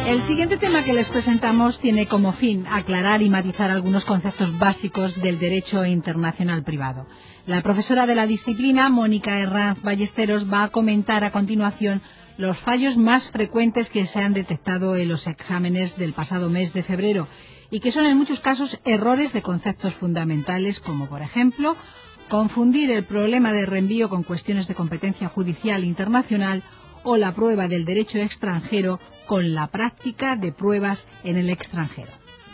El siguiente tema que les presentamos tiene como fin aclarar y matizar algunos conceptos básicos del derecho internacional privado. La profesora de la disciplina, Mónica Herranz Ballesteros, va a comentar a continuación los fallos más frecuentes que se han detectado en los exámenes del pasado mes de febrero y que son en muchos casos errores de conceptos fundamentales, como por ejemplo confundir el problema de reenvío con cuestiones de competencia judicial internacional o la prueba del derecho extranjero con la práctica de pruebas en el extranjero.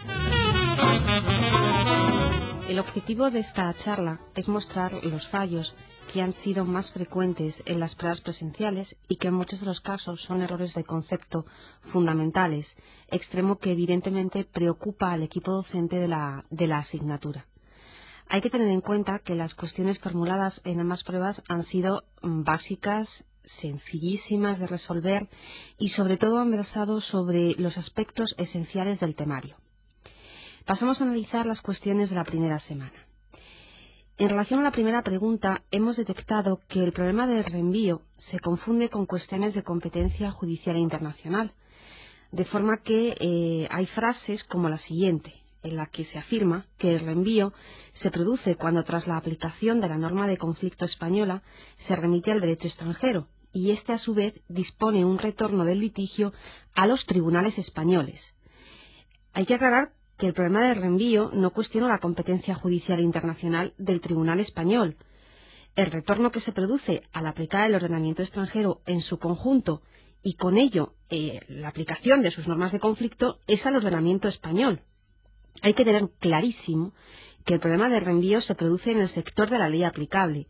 El objetivo de esta charla es mostrar los fallos que han sido más frecuentes en las pruebas presenciales y que en muchos de los casos son errores de concepto fundamentales, extremo que evidentemente preocupa al equipo docente de la asignatura. Hay que tener en cuenta que las cuestiones formuladas en ambas pruebas han sido básicas, sencillísimas de resolver y sobre todo han versado sobre los aspectos esenciales del temario. Pasamos a analizar las cuestiones de la primera semana. En relación a la primera pregunta, hemos detectado que el problema del reenvío se confunde con cuestiones de competencia judicial internacional, de forma que hay frases como la siguiente, en la que se afirma que el reenvío se produce cuando tras la aplicación de la norma de conflicto española se remite al derecho extranjero y éste a su vez dispone un retorno del litigio a los tribunales españoles. Hay que aclarar que el problema del reenvío no cuestiona la competencia judicial internacional del Tribunal español. El retorno que se produce al aplicar el ordenamiento extranjero en su conjunto y con ello la aplicación de sus normas de conflicto es al ordenamiento español. Hay que tener clarísimo que el problema de reenvío se produce en el sector de la ley aplicable.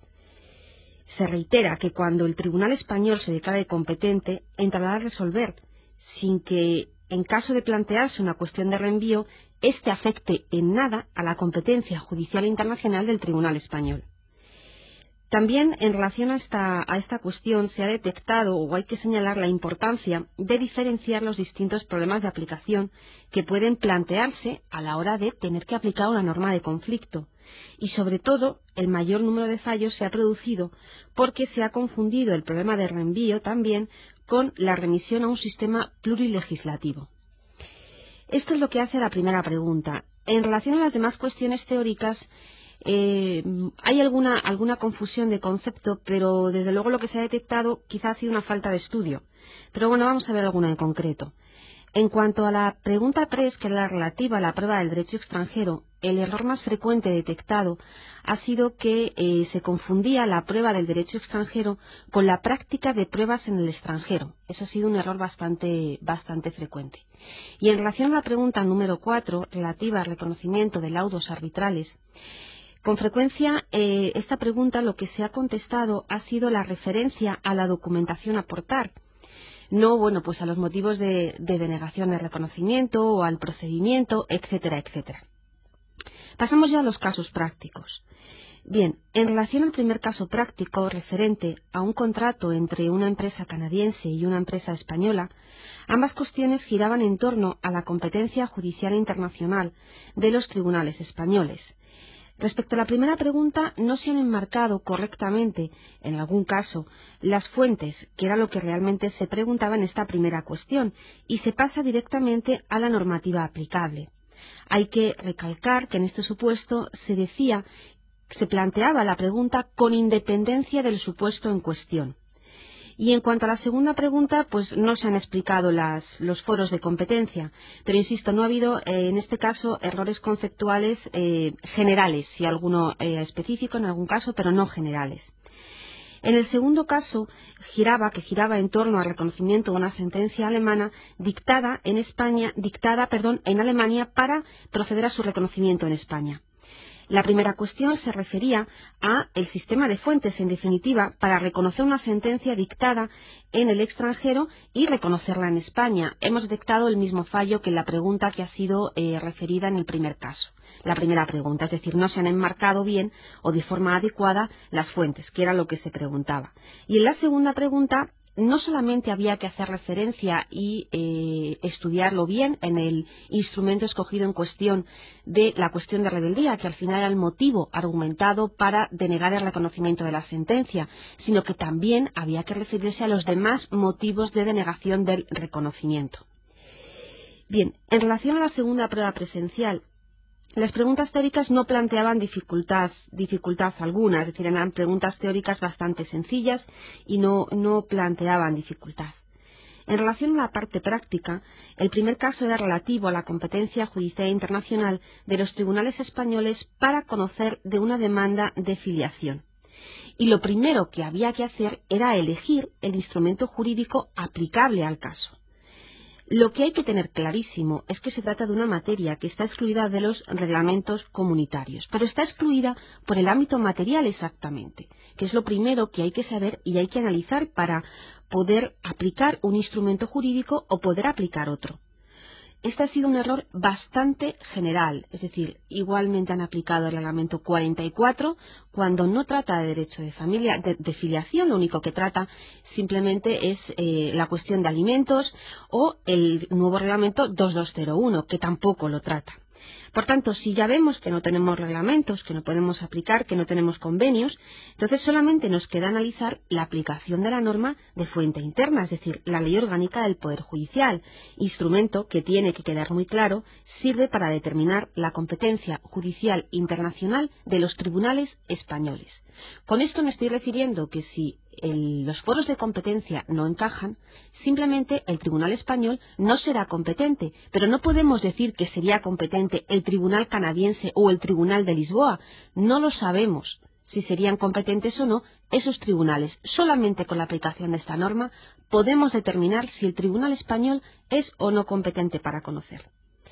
Se reitera que cuando el Tribunal español se declare competente, entrará a resolver, sin que, en caso de plantearse una cuestión de reenvío, éste afecte en nada a la competencia judicial internacional del Tribunal español. También, en relación a esta cuestión, se ha detectado o hay que señalar la importancia de diferenciar los distintos problemas de aplicación que pueden plantearse a la hora de tener que aplicar una norma de conflicto. Y, sobre todo, el mayor número de fallos se ha producido porque se ha confundido el problema de reenvío también con la remisión a un sistema plurilegislativo. Esto es lo que hace la primera pregunta. En relación a las demás cuestiones teóricas, hay alguna confusión de concepto, pero desde luego lo que se ha detectado quizás ha sido una falta de estudio. Pero bueno, vamos a ver alguna en concreto. En cuanto a la pregunta 3, que es la relativa a la prueba del derecho extranjero, el error más frecuente detectado ha sido que se confundía la prueba del derecho extranjero con la práctica de pruebas en el extranjero. Eso ha sido un error bastante frecuente. Y en relación a la pregunta número 4, relativa al reconocimiento de laudos arbitrales, con frecuencia esta pregunta lo que se ha contestado ha sido la referencia a la documentación a aportar. No, pues a los motivos de denegación de reconocimiento o al procedimiento, etcétera, etcétera. Pasamos ya a los casos prácticos. Bien, en relación al primer caso práctico referente a un contrato entre una empresa canadiense y una empresa española, ambas cuestiones giraban en torno a la competencia judicial internacional de los tribunales españoles. Respecto a la primera pregunta, no se han enmarcado correctamente, en algún caso, las fuentes, que era lo que realmente se preguntaba en esta primera cuestión, y se pasa directamente a la normativa aplicable. Hay que recalcar que en este supuesto se planteaba la pregunta con independencia del supuesto en cuestión. Y en cuanto a la segunda pregunta, pues no se han explicado los foros de competencia, pero insisto, no ha habido en este caso errores conceptuales generales, si alguno específico en algún caso, pero no generales. En el segundo caso, que giraba en torno al reconocimiento de una sentencia alemana dictada en Alemania para proceder a su reconocimiento en España. La primera cuestión se refería a el sistema de fuentes, en definitiva, para reconocer una sentencia dictada en el extranjero y reconocerla en España. Hemos detectado el mismo fallo que en la pregunta que ha sido referida en el primer caso, la primera pregunta, es decir, no se han enmarcado bien o de forma adecuada las fuentes, que era lo que se preguntaba. Y en la segunda pregunta, no solamente había que hacer referencia y estudiarlo bien en el instrumento escogido en cuestión de la cuestión de rebeldía, que al final era el motivo argumentado para denegar el reconocimiento de la sentencia, sino que también había que referirse a los demás motivos de denegación del reconocimiento. Bien, en relación a la segunda prueba presencial, las preguntas teóricas no planteaban dificultad alguna, es decir, eran preguntas teóricas bastante sencillas y no planteaban dificultad. En relación a la parte práctica, el primer caso era relativo a la competencia judicial internacional de los tribunales españoles para conocer de una demanda de filiación. Y lo primero que había que hacer era elegir el instrumento jurídico aplicable al caso. Lo que hay que tener clarísimo es que se trata de una materia que está excluida de los reglamentos comunitarios, pero está excluida por el ámbito material exactamente, que es lo primero que hay que saber y hay que analizar para poder aplicar un instrumento jurídico o poder aplicar otro. Este ha sido un error bastante general, es decir, igualmente han aplicado el reglamento 44 cuando no trata de derecho de familia, de filiación, lo único que trata simplemente es la cuestión de alimentos, o el nuevo reglamento 2201, que tampoco lo trata. Por tanto, si ya vemos que no tenemos reglamentos, que no podemos aplicar, que no tenemos convenios, entonces solamente nos queda analizar la aplicación de la norma de fuente interna, es decir, la Ley Orgánica del Poder Judicial, instrumento que tiene que quedar muy claro, sirve para determinar la competencia judicial internacional de los tribunales españoles. Con esto me estoy refiriendo que si los foros de competencia no encajan, simplemente el Tribunal Español no será competente, pero no podemos decir que sería competente el Tribunal Canadiense o el Tribunal de Lisboa. No lo sabemos si serían competentes o no esos tribunales. Solamente con la aplicación de esta norma podemos determinar si el Tribunal Español es o no competente para conocerlo.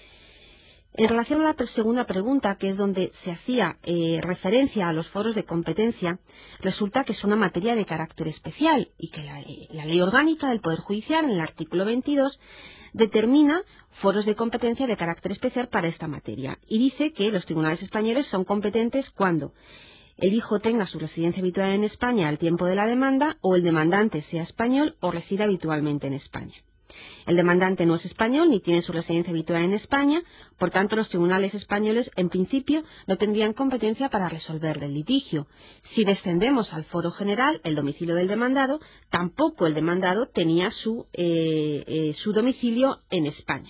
En relación a la segunda pregunta, que es donde se hacía referencia a los foros de competencia, resulta que es una materia de carácter especial y que la Ley Orgánica del Poder Judicial, en el artículo 22, determina foros de competencia de carácter especial para esta materia y dice que los tribunales españoles son competentes cuando el hijo tenga su residencia habitual en España al tiempo de la demanda o el demandante sea español o resida habitualmente en España. El demandante no es español ni tiene su residencia habitual en España, por tanto los tribunales españoles en principio no tendrían competencia para resolver el litigio. Si descendemos al foro general, el domicilio del demandado, tampoco el demandado tenía su domicilio en España,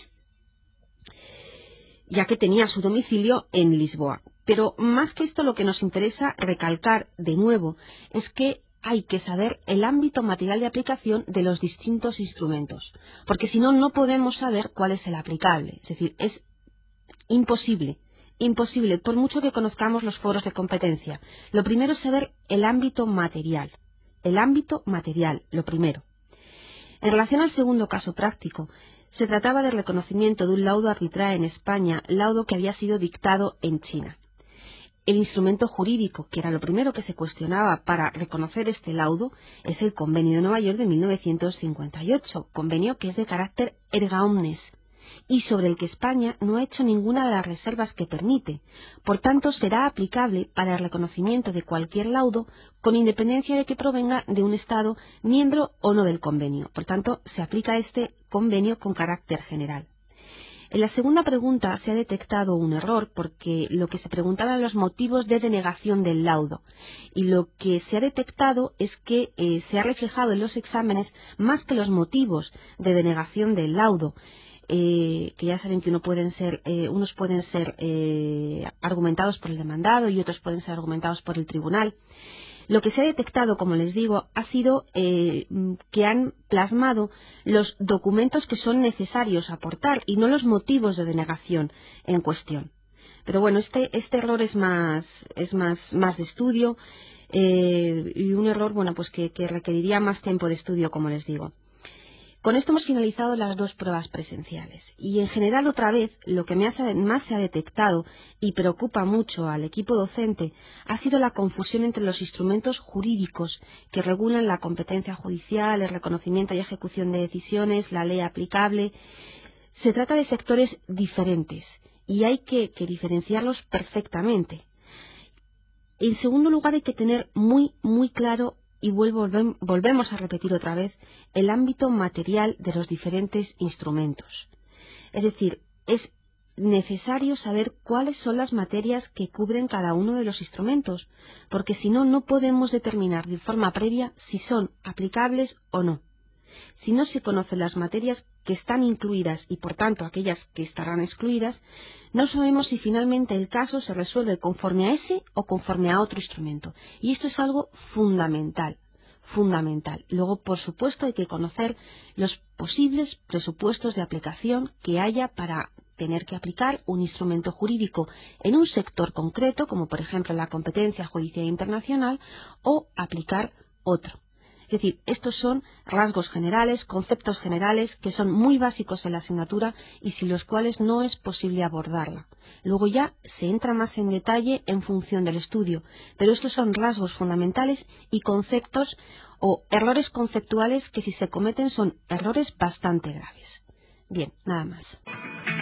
ya que tenía su domicilio en Lisboa. Pero más que esto, lo que nos interesa recalcar de nuevo es que hay que saber el ámbito material de aplicación de los distintos instrumentos, porque si no, no podemos saber cuál es el aplicable. Es decir, es imposible, por mucho que conozcamos los foros de competencia. Lo primero es saber el ámbito material, lo primero. En relación al segundo caso práctico, se trataba del reconocimiento de un laudo arbitral en España, laudo que había sido dictado en China. El instrumento jurídico, que era lo primero que se cuestionaba para reconocer este laudo, es el Convenio de Nueva York de 1958, convenio que es de carácter erga omnes y sobre el que España no ha hecho ninguna de las reservas que permite. Por tanto, será aplicable para el reconocimiento de cualquier laudo con independencia de que provenga de un Estado miembro o no del convenio. Por tanto, se aplica este convenio con carácter general. En la segunda pregunta se ha detectado un error porque lo que se preguntaba eran los motivos de denegación del laudo y lo que se ha detectado es que se ha reflejado en los exámenes más que los motivos de denegación del laudo, que ya saben que unos pueden ser argumentados por el demandado y otros pueden ser argumentados por el tribunal. Lo que se ha detectado, como les digo, ha sido que han plasmado los documentos que son necesarios aportar y no los motivos de denegación en cuestión. Pero bueno, este error es más de estudio y un error, bueno, pues que requeriría más tiempo de estudio, como les digo. Con esto hemos finalizado las dos pruebas presenciales y en general otra vez lo que más se ha detectado y preocupa mucho al equipo docente ha sido la confusión entre los instrumentos jurídicos que regulan la competencia judicial, el reconocimiento y ejecución de decisiones, la ley aplicable. Se trata de sectores diferentes y hay que diferenciarlos perfectamente. En segundo lugar, hay que tener muy claro y volvemos a repetir otra vez el ámbito material de los diferentes instrumentos. Es decir, es necesario saber cuáles son las materias que cubren cada uno de los instrumentos, porque si no, no podemos determinar de forma previa si son aplicables o no. Si no se conocen las materias que están incluidas y, por tanto, aquellas que estarán excluidas, no sabemos si finalmente el caso se resuelve conforme a ese o conforme a otro instrumento. Y esto es algo fundamental. Fundamental. Luego, por supuesto, hay que conocer los posibles presupuestos de aplicación que haya para tener que aplicar un instrumento jurídico en un sector concreto, como por ejemplo la competencia judicial internacional, o aplicar otro. Es decir, estos son rasgos generales, conceptos generales que son muy básicos en la asignatura y sin los cuales no es posible abordarla. Luego ya se entra más en detalle en función del estudio, pero estos son rasgos fundamentales y conceptos o errores conceptuales que si se cometen son errores bastante graves. Bien, nada más.